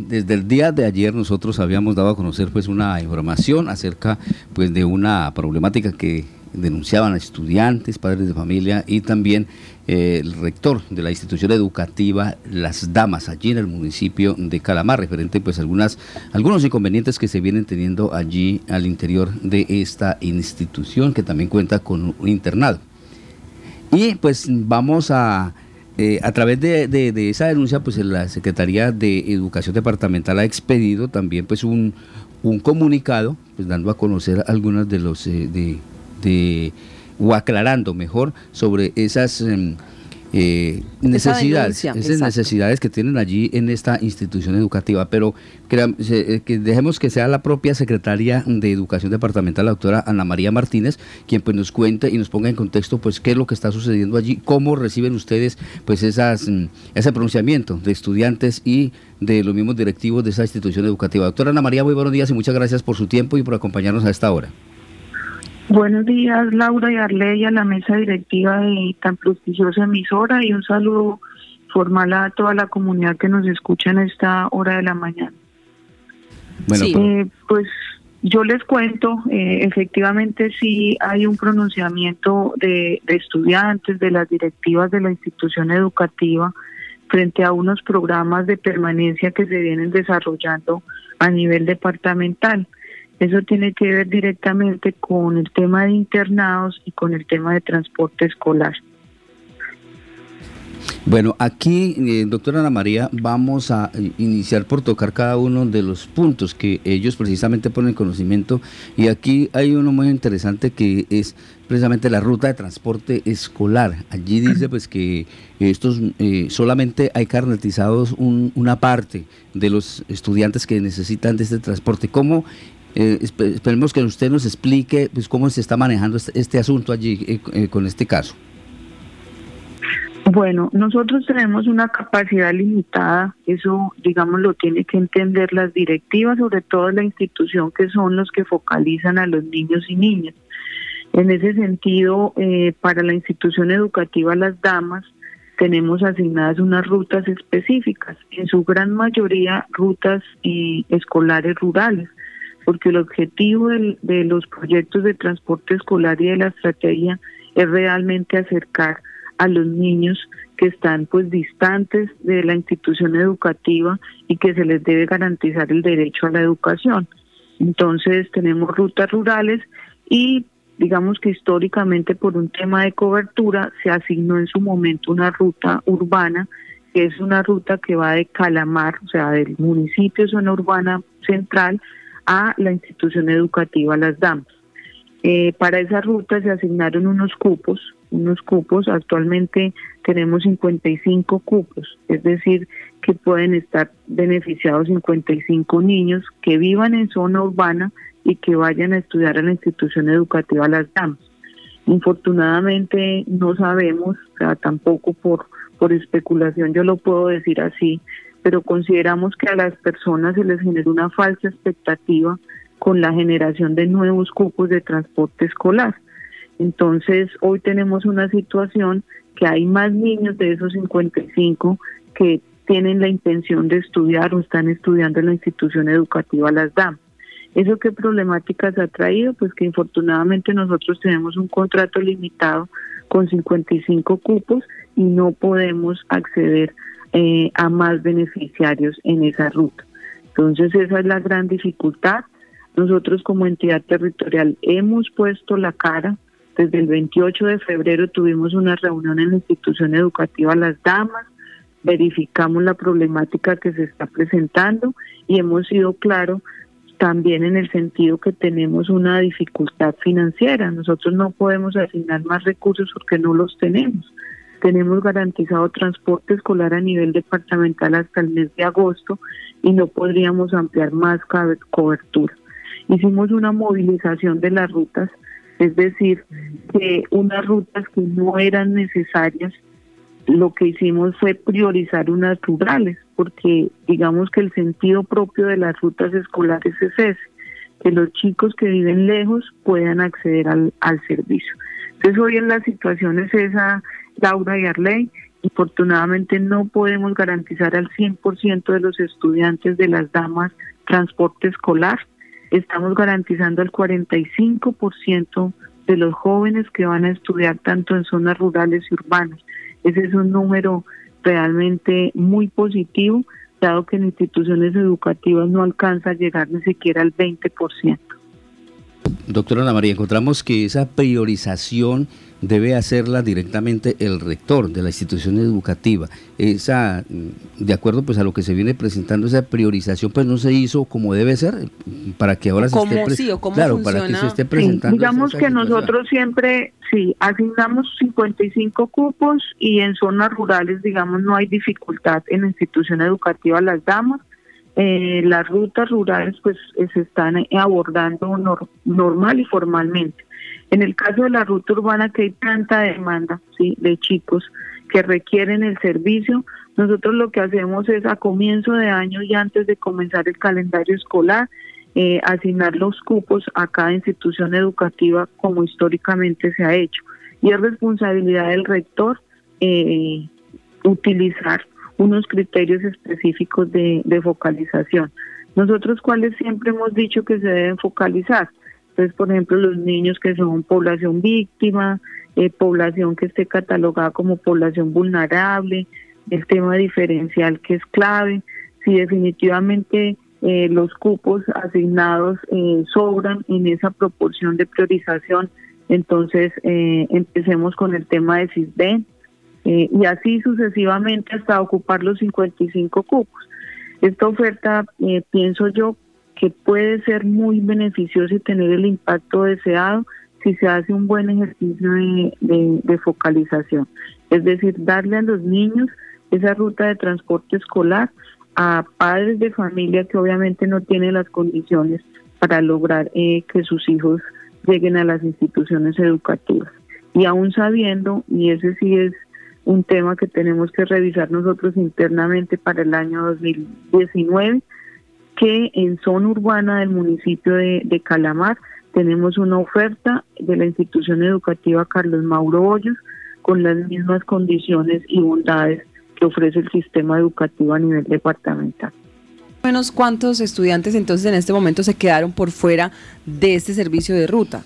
desde el día de ayer nosotros habíamos dado a conocer pues una información acerca pues de una problemática que denunciaban a estudiantes, padres de familia y también el rector de la institución educativa Las Damas, allí en el municipio de Calamar, referente pues a algunos inconvenientes que se vienen teniendo allí al interior de esta institución, que también cuenta con un internado. Y pues vamos a través de esa denuncia, pues la Secretaría de Educación Departamental ha expedido también pues un comunicado, pues dando a conocer algunos de los o aclarando mejor sobre esas necesidades, esas necesidades que tienen allí en esta institución educativa, pero que dejemos que sea la propia Secretaria de Educación Departamental, la doctora Ana María Martínez, quien pues nos cuente y nos ponga en contexto pues qué es lo que está sucediendo allí, cómo reciben ustedes pues ese pronunciamiento de estudiantes y de los mismos directivos de esa institución educativa. Doctora Ana María, muy buenos días y muchas gracias por su tiempo y por acompañarnos a esta hora. Buenos días, Laura y Arley, a la mesa directiva de tan prestigiosa emisora, y un saludo formal a toda la comunidad que nos escucha en esta hora de la mañana. Bueno, sí. Pues yo les cuento, efectivamente sí hay un pronunciamiento de estudiantes, de las directivas de la institución educativa, frente a unos programas de permanencia que se vienen desarrollando a nivel departamental. Eso tiene que ver directamente con el tema de internados y con el tema de transporte escolar. Bueno, aquí, doctora Ana María, vamos a iniciar por tocar cada uno de los puntos que ellos precisamente ponen en conocimiento, y aquí hay uno muy interesante que es precisamente la ruta de transporte escolar. Allí dice pues que estos solamente hay carnetizados una parte de los estudiantes que necesitan de este transporte. ¿Cómo? Esperemos que usted nos explique pues cómo se está manejando este asunto allí con este caso. Bueno, nosotros tenemos una capacidad limitada, eso digamos lo tiene que entender las directivas, sobre todo la institución, que son los que focalizan a los niños y niñas. En ese sentido, para la institución educativa Las Damas, tenemos asignadas unas rutas específicas, en su gran mayoría rutas escolares rurales, porque el objetivo de los proyectos de transporte escolar y de la estrategia es realmente acercar a los niños que están pues distantes de la institución educativa y que se les debe garantizar el derecho a la educación. Entonces tenemos rutas rurales y digamos que históricamente por un tema de cobertura se asignó en su momento una ruta urbana, que es una ruta que va de Calamar, o sea del municipio zona urbana central, a la institución educativa Las Damas. Para esa ruta se asignaron unos cupos, actualmente tenemos 55 cupos, es decir, que pueden estar beneficiados 55 niños que vivan en zona urbana y que vayan a estudiar a la institución educativa Las Damas. Infortunadamente no sabemos, o sea, tampoco por especulación yo lo puedo decir así, pero consideramos que a las personas se les genera una falsa expectativa con la generación de nuevos cupos de transporte escolar. Entonces, hoy tenemos una situación que hay más niños de esos 55 que tienen la intención de estudiar o están estudiando en la institución educativa Las Damas. ¿Eso qué problemáticas ha traído? Pues que infortunadamente nosotros tenemos un contrato limitado con 55 cupos y no podemos acceder a más beneficiarios en esa ruta. Entonces esa es la gran dificultad. Nosotros como entidad territorial hemos puesto la cara. Desde el 28 de febrero tuvimos una reunión en la institución educativa Las Damas, verificamos la problemática que se está presentando y hemos sido claros también en el sentido que tenemos una dificultad financiera. Nosotros no podemos asignar más recursos porque no los tenemos. Tenemos garantizado transporte escolar a nivel departamental hasta el mes de agosto y no podríamos ampliar más cobertura. Hicimos una movilización de las rutas, es decir, que unas rutas que no eran necesarias, lo que hicimos fue priorizar unas rurales, porque digamos que el sentido propio de las rutas escolares es ese, que los chicos que viven lejos puedan acceder al servicio. Entonces hoy en la situación es esa, Laura y Arley, Afortunadamente no podemos garantizar al 100% de los estudiantes de las damas transporte escolar. Estamos garantizando al 45% de los jóvenes que van a estudiar tanto en zonas rurales y urbanas. Ese es un número realmente muy positivo, dado que en instituciones educativas no alcanza a llegar ni siquiera al 20%. Doctora Ana María, encontramos que esa priorización debe hacerla directamente el rector de la institución educativa. Esa, de acuerdo pues a lo que se viene presentando, esa priorización pues no se hizo como debe ser, para que ahora se esté presentando. Digamos que nosotros siempre asignamos 55 cupos y en zonas rurales, digamos, no hay dificultad en la institución educativa Las Damas. Las rutas rurales pues se están abordando normal y formalmente. En el caso de la ruta urbana, que hay tanta demanda de chicos que requieren el servicio, nosotros lo que hacemos es a comienzo de año y antes de comenzar el calendario escolar, asignar los cupos a cada institución educativa como históricamente se ha hecho. Y es responsabilidad del rector utilizar unos criterios específicos de focalización. Nosotros, ¿cuáles siempre hemos dicho que se deben focalizar? Entonces, por ejemplo, los niños que son población víctima, población que esté catalogada como población vulnerable, el tema diferencial que es clave. Si definitivamente los cupos asignados sobran en esa proporción de priorización, entonces empecemos con el tema de CISBEN, y así sucesivamente hasta ocupar los 55 cupos. Esta oferta, pienso yo, que puede ser muy beneficiosa y tener el impacto deseado si se hace un buen ejercicio de focalización. Es decir, darle a los niños esa ruta de transporte escolar, a padres de familia que obviamente no tienen las condiciones para lograr que sus hijos lleguen a las instituciones educativas. Y aún sabiendo, y ese sí es un tema que tenemos que revisar nosotros internamente para el año 2019, que en zona urbana del municipio de Calamar tenemos una oferta de la institución educativa Carlos Mauro Hoyos con las mismas condiciones y bondades que ofrece el sistema educativo a nivel departamental. Menos, ¿cuántos estudiantes entonces en este momento se quedaron por fuera de este servicio de ruta?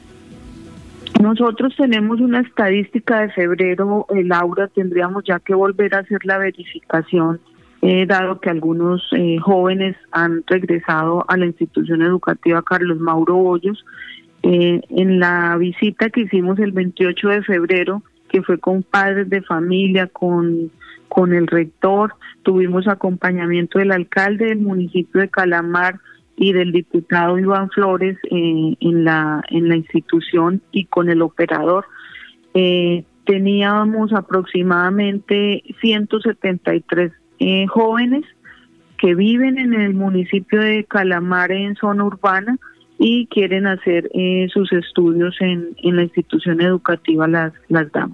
Nosotros tenemos una estadística de febrero, Laura, tendríamos ya que volver a hacer la verificación, dado que algunos jóvenes han regresado a la institución educativa Carlos Mauro Hoyos. En la visita que hicimos el 28 de febrero, que fue con padres de familia, con el rector, tuvimos acompañamiento del alcalde del municipio de Calamar y del diputado Iván Flores en la institución y con el operador. Teníamos aproximadamente 173 jóvenes que viven en el municipio de Calamar en zona urbana y quieren hacer sus estudios en la institución educativa Las Damas.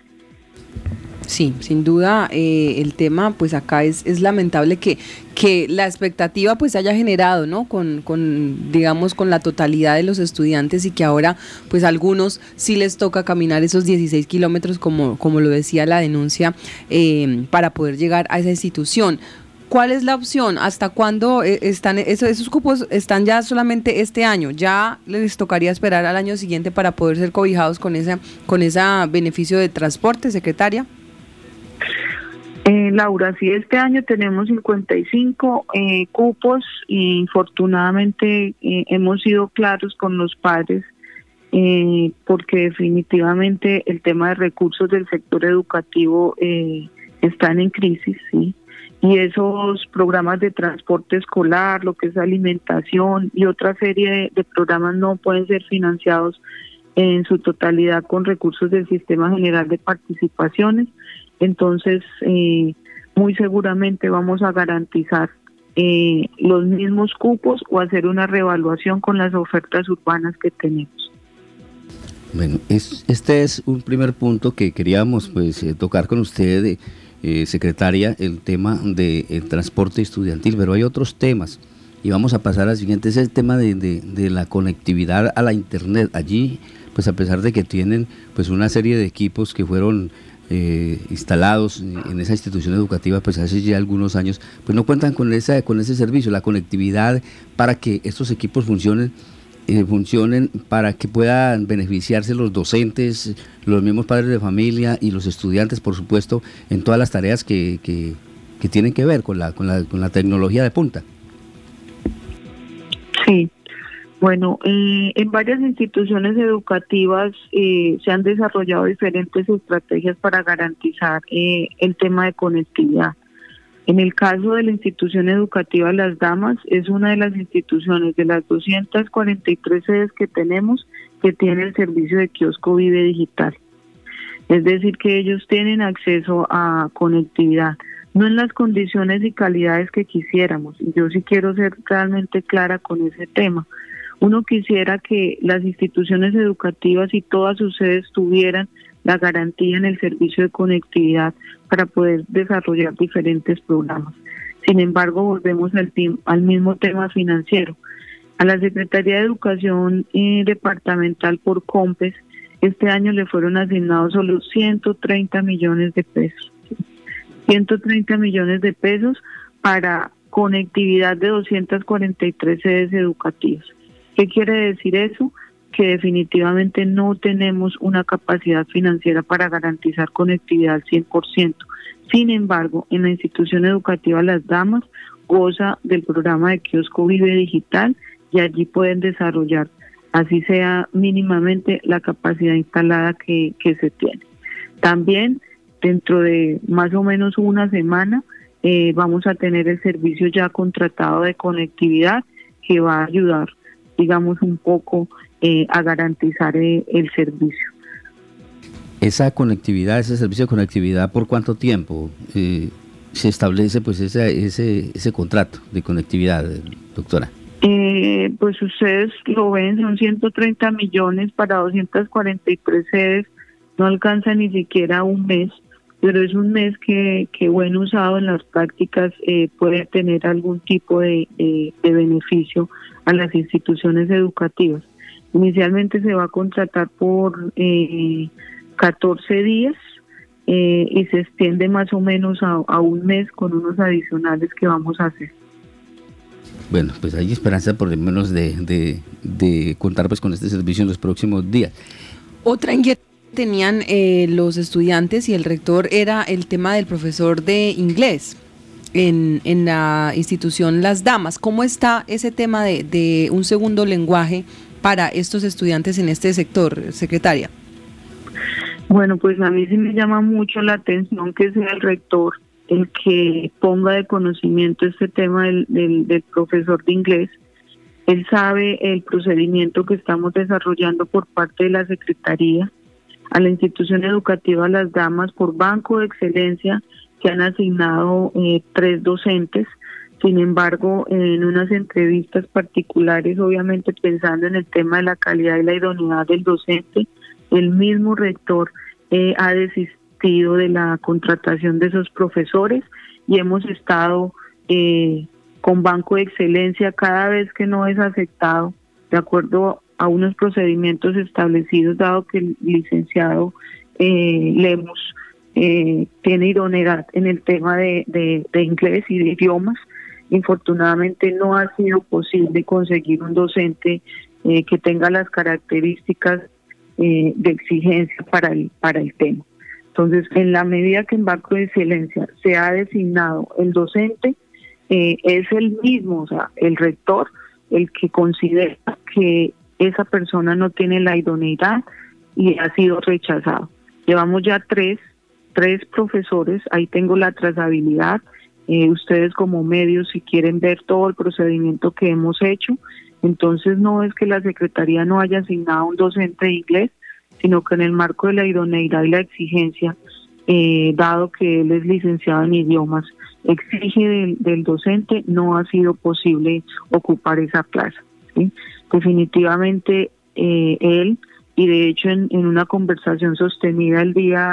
Sí, sin duda el tema pues acá es lamentable que la expectativa pues haya generado, ¿no? Digamos con la totalidad de los estudiantes y que ahora pues a algunos sí les toca caminar esos 16 kilómetros como lo decía la denuncia para poder llegar a esa institución. ¿Cuál es la opción? ¿Hasta cuándo están esos cupos? ¿Están ya solamente este año? ¿Ya les tocaría esperar al año siguiente para poder ser cobijados con ese beneficio de transporte, secretaria? Laura, sí, este año tenemos 55 cupos y infortunadamente hemos sido claros con los padres porque definitivamente el tema de recursos del sector educativo están en crisis, ¿sí? Y esos programas de transporte escolar, lo que es alimentación y otra serie de programas no pueden ser financiados en su totalidad con recursos del Sistema General de Participaciones. Entonces, muy seguramente vamos a garantizar los mismos cupos o hacer una reevaluación con las ofertas urbanas que tenemos. Bueno, este es un primer punto que queríamos pues tocar con usted, secretaria, el tema del transporte estudiantil, pero hay otros temas y vamos a pasar al siguiente, es el tema de la conectividad a la internet. Allí, pues a pesar de que tienen pues una serie de equipos que fueron instalados en esa institución educativa, pues hace ya algunos años, pues no cuentan con ese servicio, la conectividad para que estos equipos funcionen para que puedan beneficiarse los docentes, los mismos padres de familia y los estudiantes, por supuesto, en todas las tareas que tienen que ver con la tecnología de punta. Sí, bueno, en varias instituciones educativas se han desarrollado diferentes estrategias para garantizar el tema de conectividad. En el caso de la institución educativa Las Damas, es una de las instituciones de las 243 sedes que tenemos que tiene el servicio de kiosco Vive Digital. Es decir, que ellos tienen acceso a conectividad, no en las condiciones y calidades que quisiéramos. Y yo sí quiero ser realmente clara con ese tema. Uno quisiera que las instituciones educativas y todas sus sedes tuvieran la garantía en el servicio de conectividad para poder desarrollar diferentes programas. Sin embargo, volvemos al mismo tema financiero. A la Secretaría de Educación Departamental por COMPES, este año le fueron asignados solo 130 millones de pesos. 130 millones de pesos para conectividad de 243 sedes educativas. ¿Qué quiere decir eso? Que definitivamente no tenemos una capacidad financiera para garantizar conectividad al 100%. Sin embargo, en la institución educativa Las Damas goza del programa de kiosco Vive Digital y allí pueden desarrollar, así sea mínimamente, la capacidad instalada que se tiene. También dentro de más o menos una semana vamos a tener el servicio ya contratado de conectividad que va a ayudar, digamos, un poco a garantizar el servicio. Esa conectividad, ese servicio de conectividad, ¿por cuánto tiempo se establece pues ese contrato de conectividad, doctora? Pues ustedes lo ven, son 130 millones para 243 sedes, no alcanza ni siquiera un mes, pero es un mes que bueno usado en las prácticas puede tener algún tipo de beneficio a las instituciones educativas. Inicialmente se va a contratar por 14 días y se extiende más o menos a un mes con unos adicionales que vamos a hacer. Bueno, pues hay esperanza por lo menos de contar pues con este servicio en los próximos días. Otra inquietud tenían los estudiantes y el rector era el tema del profesor de inglés en la institución Las Damas. ¿Cómo está ese tema de un segundo lenguaje para estos estudiantes en este sector, secretaria? Bueno, pues a mí sí me llama mucho la atención que sea el rector el que ponga de conocimiento este tema del profesor de inglés. Él sabe el procedimiento que estamos desarrollando por parte de la Secretaría a la institución educativa Las Damas por Banco de Excelencia, que han asignado 3 docentes. Sin embargo, en unas entrevistas particulares, obviamente pensando en el tema de la calidad y la idoneidad del docente, el mismo rector ha desistido de la contratación de esos profesores y hemos estado con Banco de Excelencia cada vez que no es aceptado, de acuerdo a unos procedimientos establecidos, dado que el licenciado Lemus tiene idoneidad en el tema de inglés y de idiomas. Infortunadamente no ha sido posible conseguir un docente que tenga las características de exigencia para el tema. Entonces, en la medida que en Banco de Excelencia se ha designado el docente, es el mismo, o sea, el rector, el que considera que esa persona no tiene la idoneidad y ha sido rechazado. Llevamos ya tres profesores, ahí tengo la trazabilidad. Ustedes como medios, si quieren ver todo el procedimiento que hemos hecho, entonces no es que la Secretaría no haya asignado un docente de inglés, sino que en el marco de la idoneidad y la exigencia, dado que él es licenciado en idiomas, exige del docente, no ha sido posible ocupar esa plaza, ¿sí? Definitivamente él, y de hecho en una conversación sostenida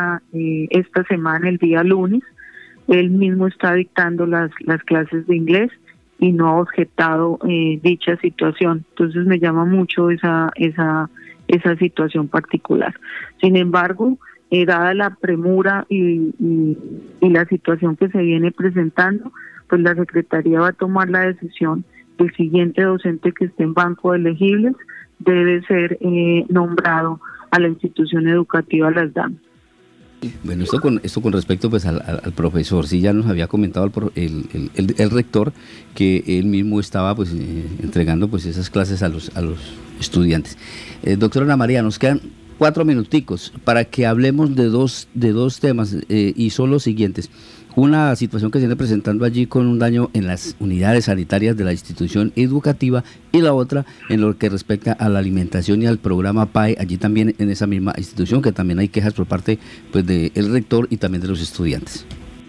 esta semana, el día lunes, él mismo está dictando las clases de inglés y no ha objetado dicha situación. Entonces me llama mucho esa situación particular. Sin embargo, dada la premura y la situación que se viene presentando, pues la Secretaría va a tomar la decisión. El siguiente docente que esté en banco de elegibles debe ser nombrado a la institución educativa Las Damas. Bueno, esto con respecto pues al profesor, sí, ya nos había comentado el rector que él mismo estaba pues entregando pues esas clases a los estudiantes. Doctora Ana María, nos quedan 4 minuticos para que hablemos de dos temas y son los siguientes. Una situación que se viene presentando allí con un daño en las unidades sanitarias de la institución educativa y la otra en lo que respecta a la alimentación y al programa PAE, allí también en esa misma institución, que también hay quejas por parte pues del rector y también de los estudiantes.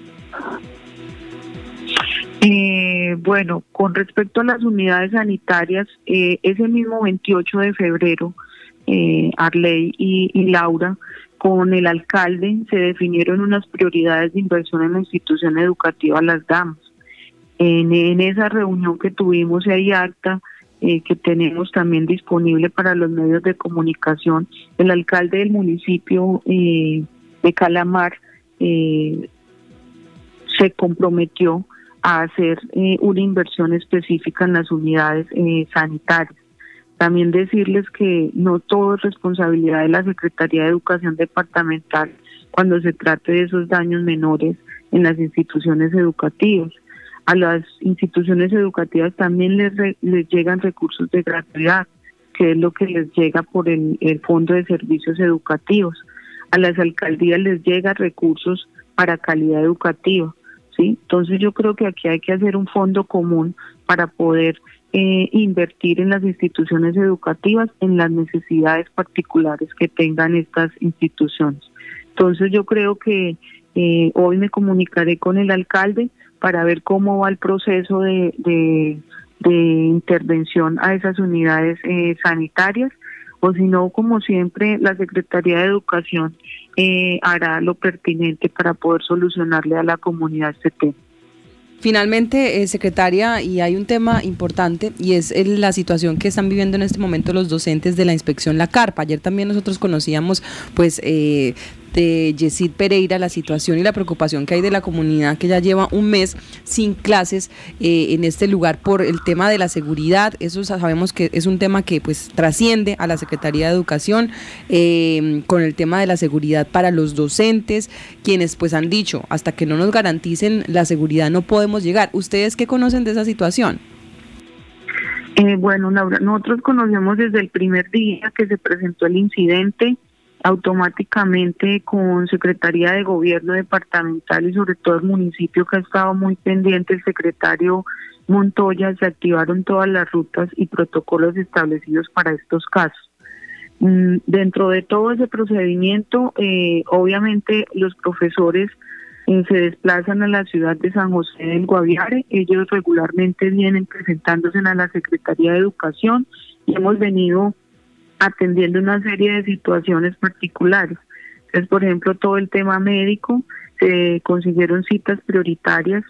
Bueno, con respecto a las unidades sanitarias, ese mismo 28 de febrero, Arley y Laura, con el alcalde se definieron unas prioridades de inversión en la institución educativa Las Damas. En esa reunión que tuvimos hay acta que tenemos también disponible para los medios de comunicación. El alcalde del municipio de Calamar se comprometió a hacer una inversión específica en las unidades sanitarias. También decirles que no todo es responsabilidad de la Secretaría de Educación Departamental cuando se trate de esos daños menores en las instituciones educativas. A las instituciones educativas también les llegan recursos de gratuidad, que es lo que les llega por el Fondo de Servicios Educativos. A las alcaldías les llegan recursos para calidad educativa, ¿sí? Entonces yo creo que aquí hay que hacer un fondo común para poder invertir en las instituciones educativas en las necesidades particulares que tengan estas instituciones. Entonces yo creo que hoy me comunicaré con el alcalde para ver cómo va el proceso de intervención a esas unidades sanitarias, o si no, como siempre, la Secretaría de Educación hará lo pertinente para poder solucionarle a la comunidad este tema. Finalmente, secretaria, y hay un tema importante y es la situación que están viviendo en este momento los docentes de la inspección La Carpa. Ayer también nosotros conocíamos pues de Yesid Pereira la situación y la preocupación que hay de la comunidad que ya lleva un mes sin clases en este lugar por el tema de la seguridad. Eso sabemos que es un tema que pues trasciende a la Secretaría de Educación con el tema de la seguridad para los docentes, quienes pues han dicho hasta que no nos garanticen la seguridad no podemos llegar. ¿Ustedes qué conocen de esa situación? Bueno, Laura, nosotros conocemos desde el primer día que se presentó el incidente. Automáticamente con Secretaría de Gobierno departamental y sobre todo el municipio que ha estado muy pendiente, el secretario Montoya, se activaron todas las rutas y protocolos establecidos para estos casos. Dentro de todo ese procedimiento, obviamente los profesores se desplazan a la ciudad de San José del Guaviare. Ellos regularmente vienen presentándose a la Secretaría de Educación y hemos venido atendiendo una serie de situaciones particulares. Entonces, por ejemplo, todo el tema médico, se consiguieron citas prioritarias,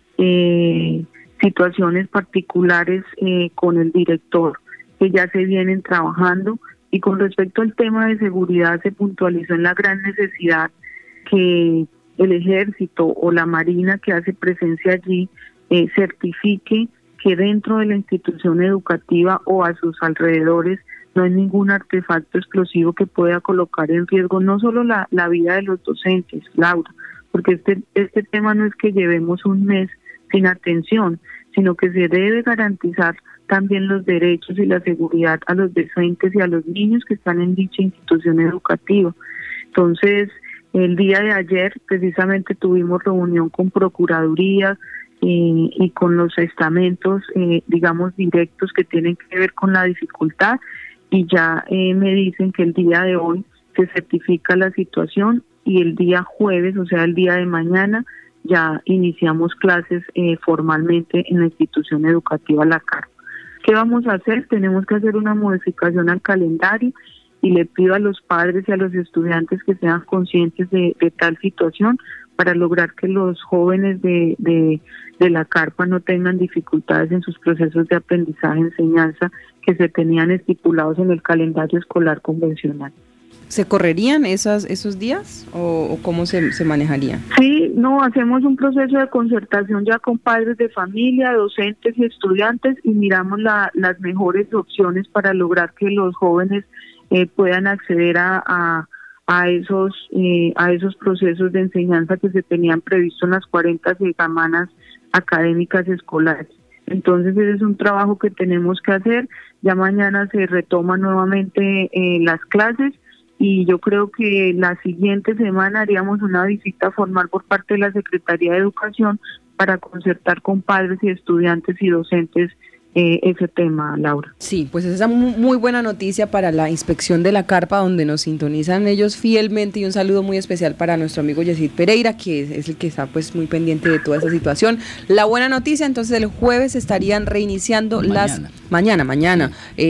situaciones particulares con el director que ya se vienen trabajando, y con respecto al tema de seguridad se puntualizó en la gran necesidad que el Ejército o la Marina que hace presencia allí certifique que dentro de la institución educativa o a sus alrededores no hay ningún artefacto explosivo que pueda colocar en riesgo no solo la vida de los docentes, Laura, porque este tema no es que llevemos un mes sin atención, sino que se debe garantizar también los derechos y la seguridad a los docentes y a los niños que están en dicha institución educativa. Entonces, el día de ayer precisamente tuvimos reunión con Procuraduría y con los estamentos, digamos, directos que tienen que ver con la dificultad, y ya me dicen que el día de hoy se certifica la situación y el día jueves, o sea, el día de mañana, ya iniciamos clases formalmente en la institución educativa La Carpa. ¿Qué vamos a hacer? Tenemos que hacer una modificación al calendario y le pido a los padres y a los estudiantes que sean conscientes de tal situación para lograr que los jóvenes de La Carpa no tengan dificultades en sus procesos de aprendizaje y enseñanza que se tenían estipulados en el calendario escolar convencional. ¿Se correrían esos días o cómo se manejarían? Sí, no, hacemos un proceso de concertación ya con padres de familia, docentes y estudiantes y miramos las mejores opciones para lograr que los jóvenes puedan acceder a esos procesos de enseñanza que se tenían previsto en las 40 semanas académicas escolares. Entonces ese es un trabajo que tenemos que hacer. Ya mañana se retoman nuevamente las clases y yo creo que la siguiente semana haríamos una visita formal por parte de la Secretaría de Educación para concertar con padres y estudiantes y docentes ese tema, Laura. Sí, pues esa es una muy buena noticia para la inspección de la carpa, donde nos sintonizan ellos fielmente, y un saludo muy especial para nuestro amigo Yesid Pereira, que es el que está pues muy pendiente de toda esa situación. La buena noticia, entonces el jueves estarían reiniciando mañana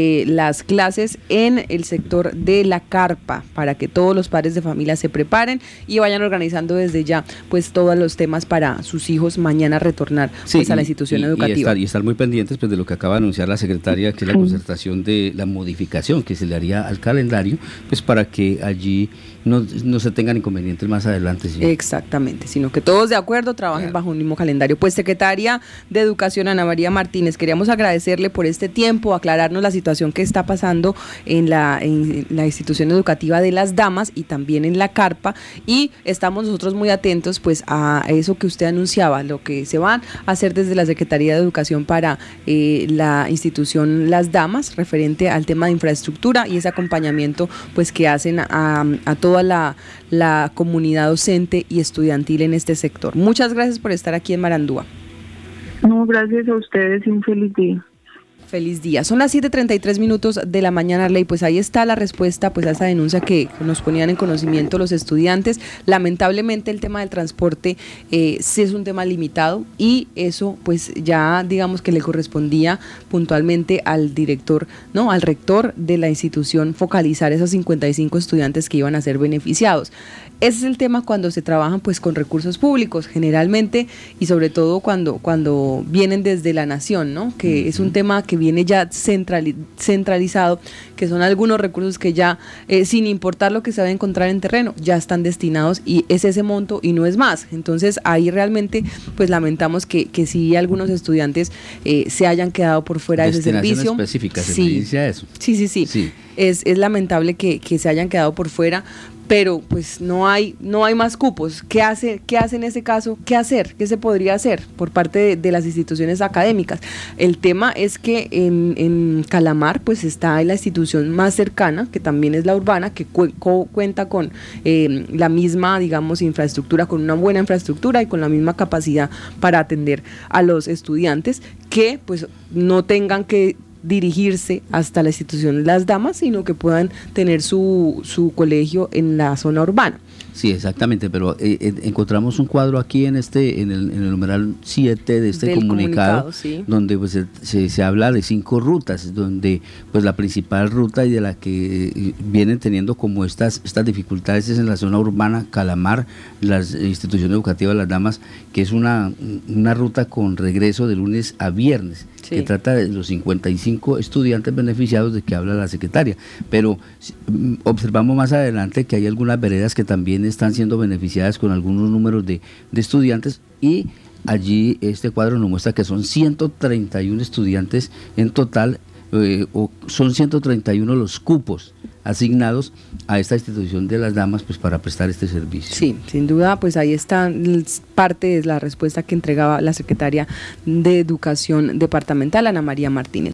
las clases en el sector de la carpa, para que todos los padres de familia se preparen y vayan organizando desde ya pues todos los temas para sus hijos mañana retornar pues a la institución educativa. Y estar muy pendientes pues de lo que acaba de anunciar la secretaria, que es la concertación de la modificación que se le haría al calendario, pues para que allí no se tengan inconvenientes más adelante. ¿Sí? Exactamente, sino que todos de acuerdo trabajen bajo un mismo calendario. Pues Secretaria de Educación, Ana María Martínez, queríamos agradecerle por este tiempo, aclararnos la situación que está pasando en la institución educativa de Las Damas y también en la carpa, y estamos nosotros muy atentos pues a eso que usted anunciaba, lo que se van a hacer desde la Secretaría de Educación para la institución Las Damas, referente al tema de infraestructura y ese acompañamiento pues que hacen a toda la comunidad docente y estudiantil en este sector. Muchas gracias por estar aquí en Marandúa. No, gracias a ustedes y un feliz día. Feliz día. Son las 7:33 de la mañana, Arley. Pues ahí está la respuesta pues a esa denuncia que nos ponían en conocimiento los estudiantes. Lamentablemente el tema del transporte sí es un tema limitado, y eso pues ya digamos que le correspondía puntualmente al director, al rector de la institución, focalizar esos 55 estudiantes que iban a ser beneficiados. Ese es el tema cuando se trabajan pues con recursos públicos, generalmente, y sobre todo cuando vienen desde la nación, ¿no? Que es un tema que viene ya centralizado, que son algunos recursos que ya, sin importar lo que se va a encontrar en terreno, ya están destinados, y es ese monto y no es más. Entonces ahí realmente pues lamentamos que sí algunos estudiantes se hayan quedado por fuera de ese servicio. Específica, ¿se dice eso? Sí. Es lamentable que se hayan quedado por fuera, pero pues no hay más cupos. ¿Qué hace en ese caso? ¿Qué hacer? ¿Qué se podría hacer por parte de las instituciones académicas? El tema es que en Calamar pues está la institución más cercana, que también es la urbana, que cuenta con la misma, digamos, infraestructura, con una buena infraestructura y con la misma capacidad para atender a los estudiantes, que pues no tengan que dirigirse hasta la institución Las Damas, sino que puedan tener su colegio en la zona urbana. Sí, exactamente, pero encontramos un cuadro aquí en el numeral 7 de este comunicado, sí, donde pues se habla de 5 rutas, donde pues la principal ruta y de la que vienen teniendo como estas dificultades es en la zona urbana, Calamar, la institución educativa de Las Damas, que es una ruta con regreso de lunes a viernes, sí, que trata de los 55 estudiantes beneficiados de que habla la secretaria, pero observamos más adelante que hay algunas veredas que también están siendo beneficiadas con algunos números de estudiantes, y allí este cuadro nos muestra que son 131 estudiantes en total, o son 131 los cupos asignados a esta institución de Las Damas pues para prestar este servicio. Sí, sin duda, pues ahí está parte de la respuesta que entregaba la secretaria de Educación Departamental, Ana María Martínez.